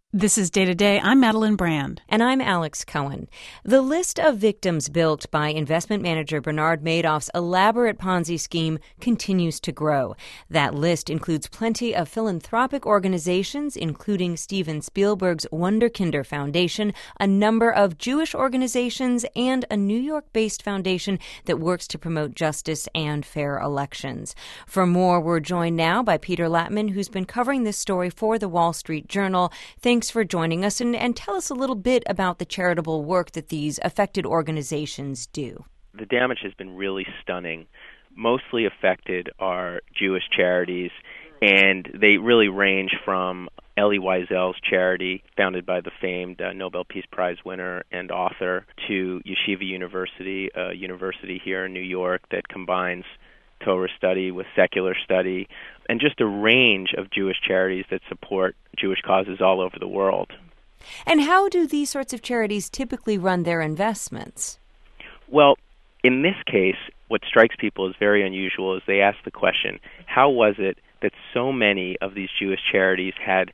This is Day to Day. I'm Madeline Brand. And I'm Alex Cohen. The list of victims built by investment manager Bernard Madoff's elaborate Ponzi scheme continues to grow. That list includes plenty of philanthropic organizations, including Steven Spielberg's Wunderkinder Foundation, a number of Jewish organizations, and a New York-based foundation that works to promote justice and fair elections. For more, we're joined now by Peter Lattman, who's been covering this story for the Wall Street Journal. Thanks for joining us, and tell us a little bit about the charitable work that these affected organizations do. The damage has been really stunning. Mostly affected are Jewish charities, and they really range from Elie Wiesel's charity, founded by the famed Nobel Peace Prize winner and author, to Yeshiva University, a university here in New York that combines Torah study with secular study, and just a range of Jewish charities that support Jewish causes all over the world. And how do these sorts of charities typically run their investments? Well, in this case, what strikes people as very unusual is they ask the question, how was it that so many of these Jewish charities had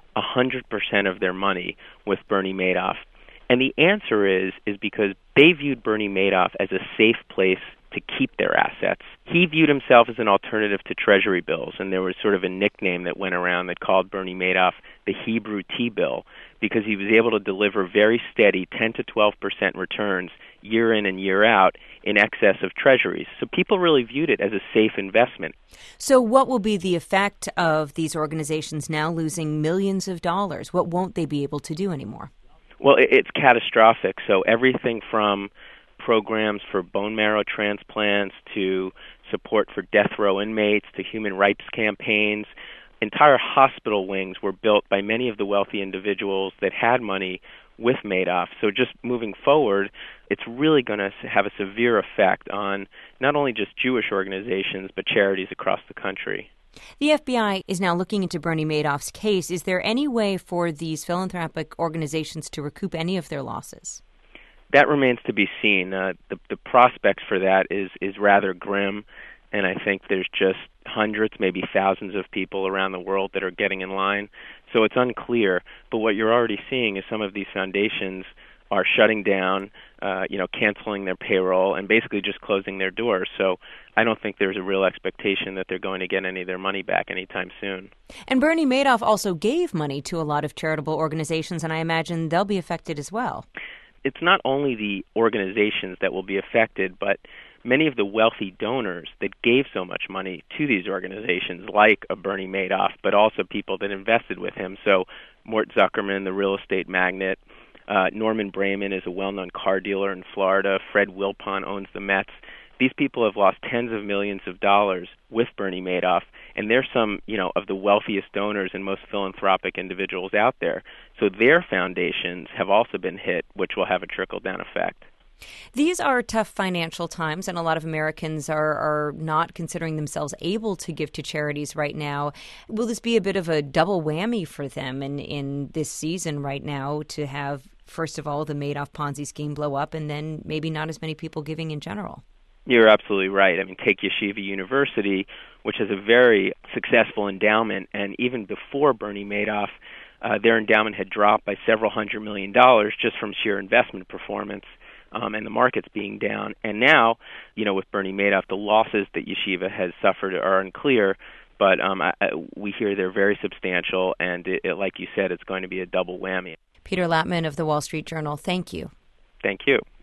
100% of their money with Bernie Madoff? And the answer is because they viewed Bernie Madoff as a safe place to keep their assets. He viewed himself as an alternative to Treasury bills, and there was sort of a nickname that went around that called Bernie Madoff the Hebrew T-bill, because he was able to deliver very steady 10 to 12% returns year in and year out in excess of Treasuries. So people really viewed it as a safe investment. So what will be the effect of these organizations now losing millions of dollars? What won't they be able to do anymore? Well, it's catastrophic. So everything from programs for bone marrow transplants to support for death row inmates to human rights campaigns. Entire hospital wings were built by many of the wealthy individuals that had money with Madoff. So just moving forward, it's really going to have a severe effect on not only just Jewish organizations, but charities across the country. The FBI is now looking into Bernie Madoff's case. Is there any way for these philanthropic organizations to recoup any of their losses? That remains to be seen. The prospects for that is rather grim, and I think there's just hundreds, maybe thousands of people around the world that are getting in line. So it's unclear. But what you're already seeing is some of these foundations are shutting down, canceling their payroll, and basically just closing their doors. So I don't think there's a real expectation that they're going to get any of their money back anytime soon. And Bernie Madoff also gave money to a lot of charitable organizations, and I imagine they'll be affected as well. It's not only the organizations that will be affected, but many of the wealthy donors that gave so much money to these organizations, like a Bernie Madoff, but also people that invested with him. So Mort Zuckerman, the real estate magnate, Norman Brayman is a well-known car dealer in Florida, Fred Wilpon owns the Mets. These people have lost tens of millions of dollars with Bernie Madoff, and they're some, of the wealthiest donors and most philanthropic individuals out there. So their foundations have also been hit, which will have a trickle-down effect. These are tough financial times, and a lot of Americans are not considering themselves able to give to charities right now. Will this be a bit of a double whammy for them in this season right now to have, first of all, the Madoff Ponzi scheme blow up, and then maybe not as many people giving in general? You're absolutely right. I mean, take Yeshiva University, which has a very successful endowment, and even before Bernie Madoff, their endowment had dropped by several $100 million just from sheer investment performance and the markets being down. And now, with Bernie Madoff, the losses that Yeshiva has suffered are unclear, but we hear they're very substantial, and like you said, it's going to be a double whammy. Peter Lattman of the Wall Street Journal, thank you. Thank you.